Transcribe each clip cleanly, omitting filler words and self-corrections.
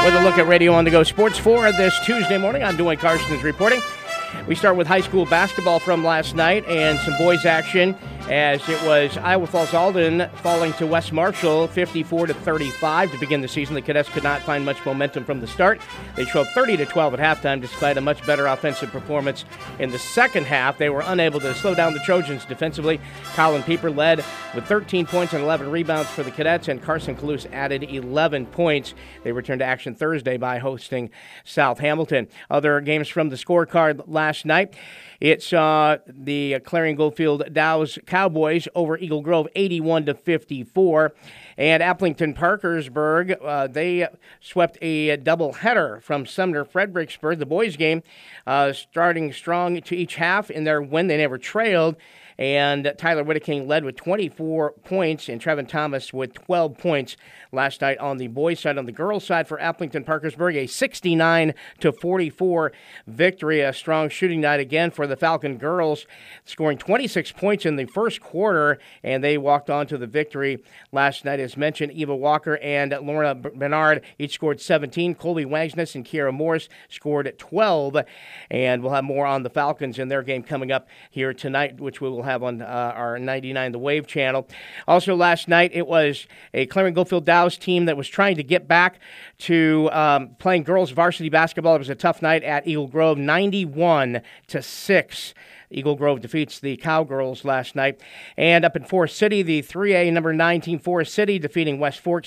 With a look at Radio on the Go Sports for this Tuesday morning, I'm Dwayne Carson's reporting. We start with high school basketball from last night and some boys action as it was Iowa Falls Alden falling to West Marshall 54-35 to begin the season. The Cadets could not find much momentum from the start. They trailed 30-12 at halftime despite a much better offensive performance in the second half. They were unable to slow down the Trojans defensively. Colin Pieper led with 13 points and 11 rebounds for the Cadets, and Carson Calouse added 11 points. They returned to action Thursday by hosting South Hamilton. Other games from the scorecard last night. It's the Clarion Goldfield Dows Cowboys over Eagle Grove 81-54. And Applington Parkersburg, they swept a doubleheader from Sumner Fredericksburg. The boys game starting strong to each half in their win. They never trailed. And Tyler Whittaking led with 24 points and Trevin Thomas with 12 points last night on the boys' side. On the girls' side for Applington Parkersburg, a 69-44 victory. A strong shooting night again for the Falcon girls, scoring 26 points in the first quarter, and they walked on to the victory last night. As mentioned, Eva Walker and Lorna Bernard each scored 17. Colby Wagsness and Kiera Morris scored 12. And we'll have more on the Falcons in their game coming up here tonight, which we will have on our 99 The Wave channel. Also last night, it was a Clarion Goldfield Dows team that was trying to get back to playing girls varsity basketball. It was a tough night at Eagle Grove, 91-6. Eagle Grove defeats the Cowgirls last night. And up in Forest City, the 3A number 19 Forest City defeating West Fork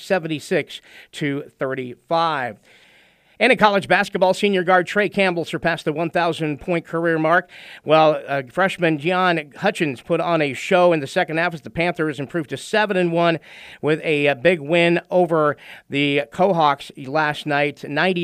76-35. And in college basketball, senior guard Trey Campbell surpassed the 1,000-point career mark, while freshman Gian Hutchins put on a show in the second half as the Panthers improved to 7-1 with a big win over the Cohawks last night,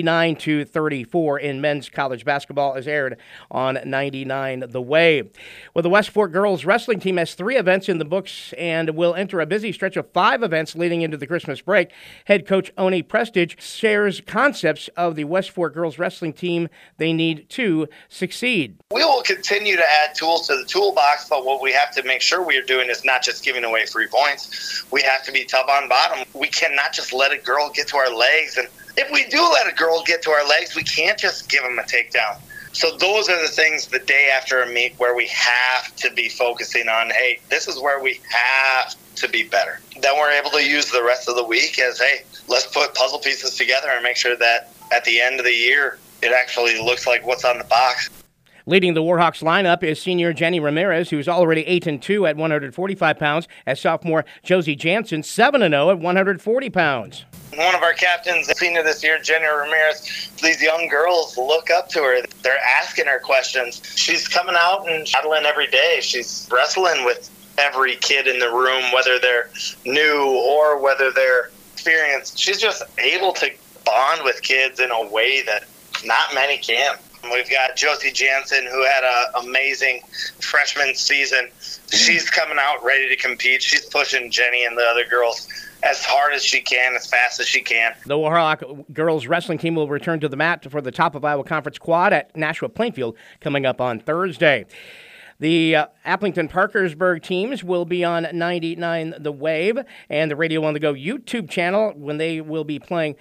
99-34 in men's college basketball, as aired on 99 The Wave. Well, the West Fork girls wrestling team has 3 events in the books and will enter a busy stretch of 5 events leading into the Christmas break. Head coach Oni Prestige shares concepts of the West Fork girls wrestling team they need to succeed. We will continue to add tools to the toolbox, but what we have to make sure we are doing is not just giving away free points. We have to be tough on bottom. We cannot just let a girl get to our legs. And if we do let a girl get to our legs, we can't just give them a takedown. So those are the things the day after a meet where we have to be focusing on, hey, this is where we have to be better. Then we're able to use the rest of the week as, hey, let's put puzzle pieces together and make sure that at the end of the year, it actually looks like what's on the box. Leading the Warhawks lineup is senior Jenny Ramirez, who's already 8-2 at 145 pounds, as sophomore Josie Jansen, 7-0 at 140 pounds. One of our captains, senior this year, Jenny Ramirez, these young girls look up to her. They're asking her questions. She's coming out and battling every day. She's wrestling with every kid in the room, whether they're new or whether they're experienced. She's just able to bond with kids in a way that not many can. We've got Josie Jansen, who had an amazing freshman season. She's coming out ready to compete. She's pushing Jenny and the other girls as hard as she can, as fast as she can. The Warhawk girls wrestling team will return to the mat for the Top of Iowa Conference quad at Nashua Plainfield coming up on Thursday. The Applington Parkersburg teams will be on 99 The Wave and the Radio on the Go YouTube channel when they will be playing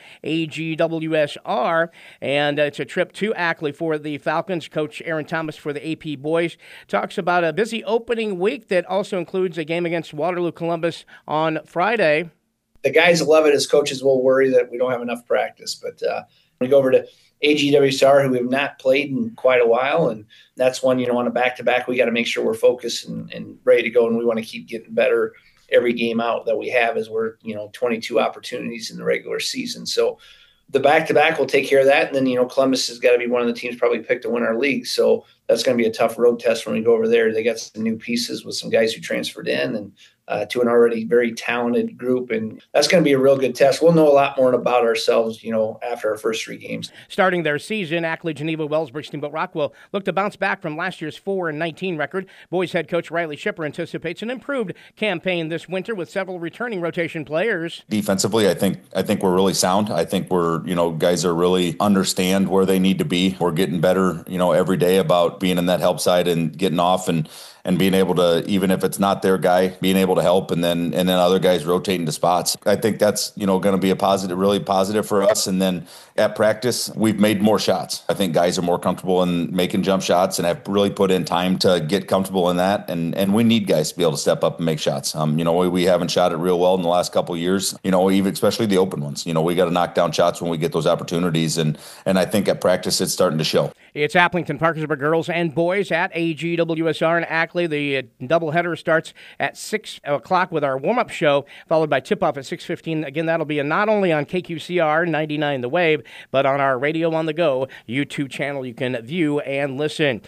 AGWSR. And it's a trip to Ackley for the Falcons. Coach Aaron Thomas for the AP boys talks about a busy opening week that also includes a game against Waterloo Columbus on Friday. The guys love it. As coaches will worry that we don't have enough practice. But we go over to AGWSR, who we have not played in quite a while, and that's one, on a back-to-back, we got to make sure we're focused and ready to go, and we want to keep getting better every game out that we have as we're, 22 opportunities in the regular season. So the back-to-back will take care of that, and then, Columbus has got to be one of the teams probably picked to win our league, so that's going to be a tough road test when we go over there. They got some new pieces with some guys who transferred in and to an already very talented group, and that's going to be a real good test. We'll know a lot more about ourselves, after our first 3 games. Starting their season, Ackley, Geneva, Wellsburg, Steamboat Rockwell look to bounce back from last year's 4-19 record. Boys head coach Riley Shipper anticipates an improved campaign this winter with several returning rotation players. Defensively, I think we're really sound. I think we're, guys are really understand where they need to be. We're getting better, every day about being in that help side and getting off and and being able to, even if it's not their guy, being able to help and then other guys rotate into spots. I think that's, going to be a positive, really positive for us. And then at practice, we've made more shots. I think guys are more comfortable in making jump shots and have really put in time to get comfortable in that. And we need guys to be able to step up and make shots. We haven't shot it real well in the last couple of years, even especially the open ones. We got to knock down shots when we get those opportunities. And I think at practice, it's starting to show. It's Appleton Parkersburg girls and boys at AGWSR in Ackley. The doubleheader starts at 6 o'clock with our warm-up show, followed by tip-off at 6:15. Again, that'll be not only on KQCR 99 The Wave, but on our Radio on the Go YouTube channel. You can view and listen.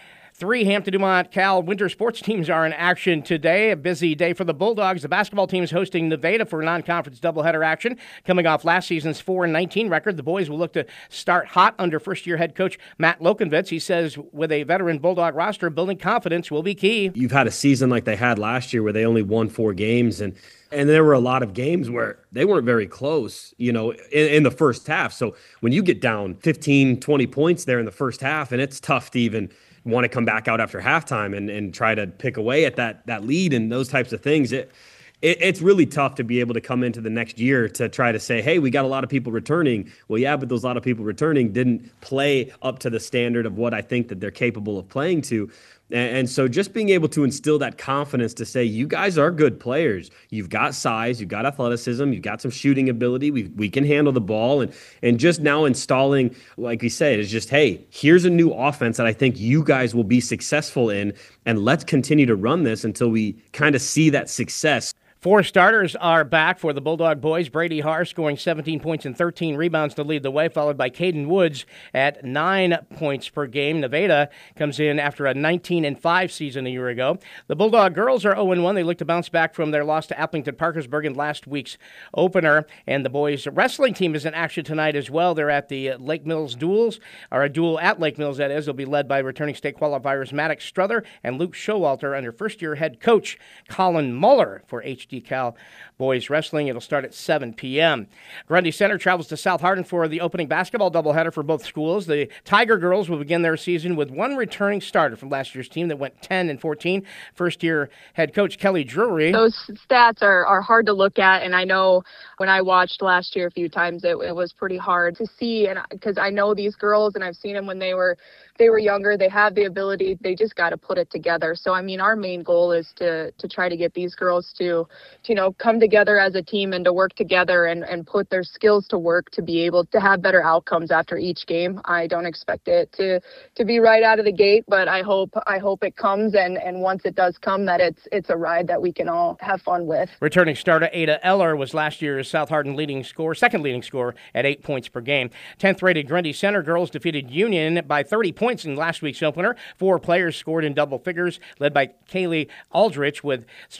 3 Hampton-Dumont Cal winter sports teams are in action today. A busy day for the Bulldogs. The basketball team is hosting Nevada for non-conference doubleheader action. Coming off last season's 4-19 record, the boys will look to start hot under first-year head coach Matt Lokenvitz. He says with a veteran Bulldog roster, building confidence will be key. You've had a season like they had last year where they only won 4 games, and there were a lot of games where they weren't very close, in the first half. So when you get down 15, 20 points there in the first half, and it's tough to even want to come back out after halftime and try to pick away at that lead and those types of things. It's really tough to be able to come into the next year to try to say, hey, we got a lot of people returning. Well, yeah, but those lot of people returning didn't play up to the standard of what I think that they're capable of playing to. And so just being able to instill that confidence to say, you guys are good players. You've got size, you've got athleticism, you've got some shooting ability. We can handle the ball. And just now installing, like we said, is just, hey, here's a new offense that I think you guys will be successful in. And let's continue to run this until we kind of see that success. 4 starters are back for the Bulldog boys. Brady Haar scoring 17 points and 13 rebounds to lead the way, followed by Caden Woods at 9 points per game. Nevada comes in after a 19-5 season a year ago. The Bulldog girls are 0-1. They look to bounce back from their loss to Appleton Parkersburg in last week's opener. And the boys wrestling team is in action tonight as well. They're at the Lake Mills duels, or a duel at Lake Mills, that is. They'll be led by returning state qualifiers Maddox Struther and Luke Showalter under first-year head coach Colin Muller for HD Cal boys wrestling. It'll start at 7 p.m. Grundy Center travels to South Hardin for the opening basketball doubleheader for both schools. The Tiger girls will begin their season with one returning starter from last year's team that went 10-14. First-year head coach Kelly Drury. Those stats are hard to look at, and I know when I watched last year a few times, it was pretty hard to see, and because I know these girls and I've seen them when they were younger. They have the ability. They just got to put it together. So, I mean, our main goal is to try to get these girls to come together as a team and to work together and put their skills to work to be able to have better outcomes after each game. I don't expect it to be right out of the gate, but I hope it comes, and once it does come, that it's a ride that we can all have fun with. Returning starter Ada Eller was last year's South Hardin second leading scorer at 8 points per game. 10th-rated Grundy Center girls defeated Union by 30 points in last week's opener. 4 players scored in double figures, led by Kaylee Aldrich with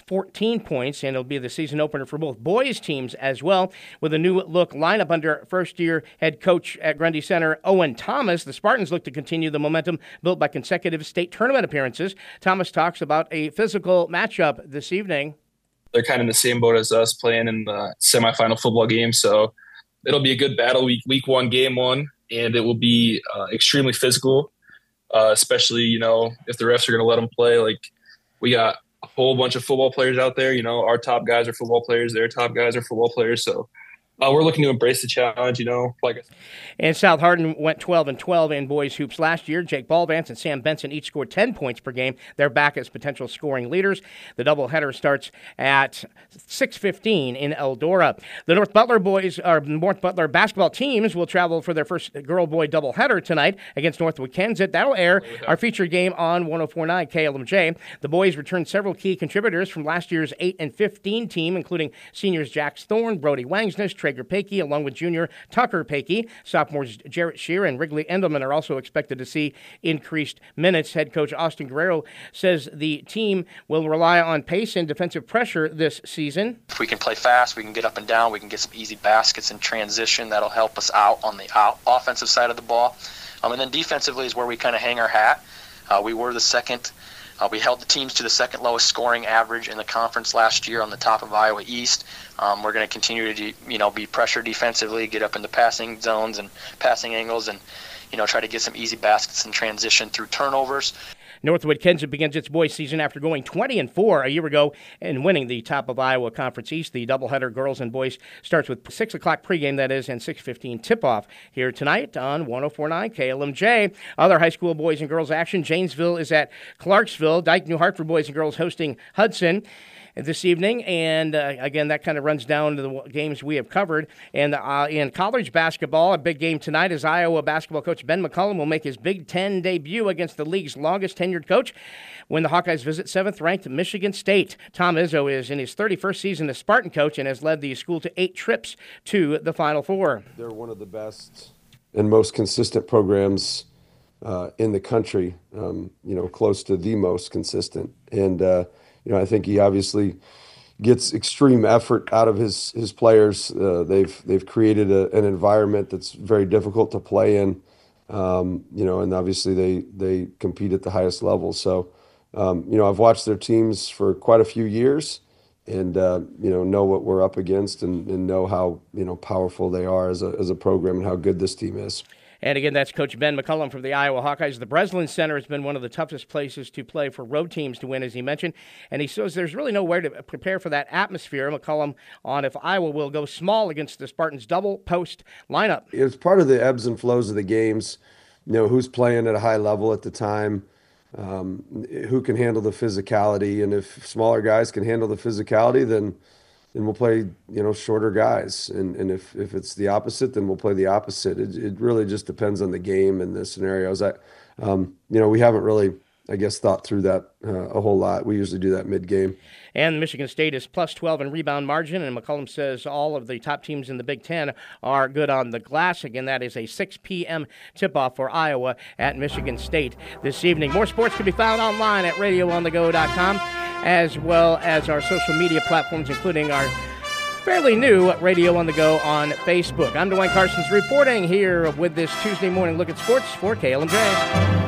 14 points, and it'll be the season opener for both boys teams as well. With a new look lineup under first-year head coach at Grundy Center, Owen Thomas, the Spartans look to continue the momentum built by consecutive state tournament appearances. Thomas talks about a physical matchup this evening. They're kind of in the same boat as us, playing in the semifinal football game, so it'll be a good battle week 1, game 1, and it will be extremely physical. Especially, if the refs are going to let them play. Like, we got a whole bunch of football players out there. Our top guys are football players. Their top guys are football players. So we're looking to embrace the challenge, like I said. And South Hardin went 12-12 in boys hoops last year. Jake Ballvance and Sam Benson each scored 10 points per game. They're back as potential scoring leaders. The doubleheader starts at 6:15 in Eldora. The North Butler basketball teams will travel for their first girl-boy doubleheader tonight against Northwood Kensett. That'll air our featured game on 104.9 KLMJ. The boys returned several key contributors from last year's 8-15 team, including seniors Jax Thorne, Brody Wangsness, Traeger Paakey, along with junior Tucker Paakey. Sophomores Jarrett Shear and Wrigley Endelman are also expected to see increased minutes. Head coach Austin Guerrero says the team will rely on pace and defensive pressure this season. If we can play fast, we can get up and down, we can get some easy baskets in transition. That'll help us out on the offensive side of the ball. And then defensively is where we kind of hang our hat. We were the second. We held the teams to the second lowest scoring average in the conference last year on the top of Iowa East. We're going to continue to, be pressure defensively, get up into passing zones and passing angles, and, try to get some easy baskets in transition through turnovers. Northwood Kensett begins its boys season after going 20-4 a year ago and winning the top of Iowa Conference East. The doubleheader girls and boys starts with 6 o'clock pregame, that is, and 6:15 tip-off here tonight on 104.9 KLMJ. Other high school boys and girls action. Janesville is at Clarksville. Dike New Hartford boys and girls hosting Hudson this evening, and again, that kind of runs down to the games we have covered. And in college basketball, a big game tonight as Iowa basketball coach Ben McCollum will make his Big Ten debut against the league's longest tenured coach when the Hawkeyes visit 7th-ranked Michigan State. Tom Izzo is in his 31st season as Spartan coach and has led the school to 8 trips to the Final Four. They're one of the best and most consistent programs in the country, close to the most consistent. And I think he obviously gets extreme effort out of his players. They've created an environment that's very difficult to play in, and obviously they compete at the highest level. So, I've watched their teams for quite a few years, and know what we're up against, and know how powerful they are as a program and how good this team is. And again, that's Coach Ben McCollum from the Iowa Hawkeyes. The Breslin Center has been one of the toughest places to play for road teams to win, as he mentioned. And he says there's really nowhere to prepare for that atmosphere. McCollum on if Iowa will go small against the Spartans' double post lineup. It's part of the ebbs and flows of the games. Who's playing at a high level at the time, who can handle the physicality. And if smaller guys can handle the physicality, then we'll play, shorter guys. And if it's the opposite, then we'll play the opposite. It really just depends on the game and the scenarios. We haven't really, thought through that a whole lot. We usually do that mid-game. And Michigan State is plus 12 in rebound margin, and McCollum says all of the top teams in the Big Ten are good on the glass. Again, that is a 6 p.m. tip-off for Iowa at Michigan State this evening. More sports can be found online at radioonthego.com, as well as our social media platforms, including our fairly new Radio on the Go on Facebook. I'm Dwayne Carsons reporting here with this Tuesday morning look at sports for KLMJ.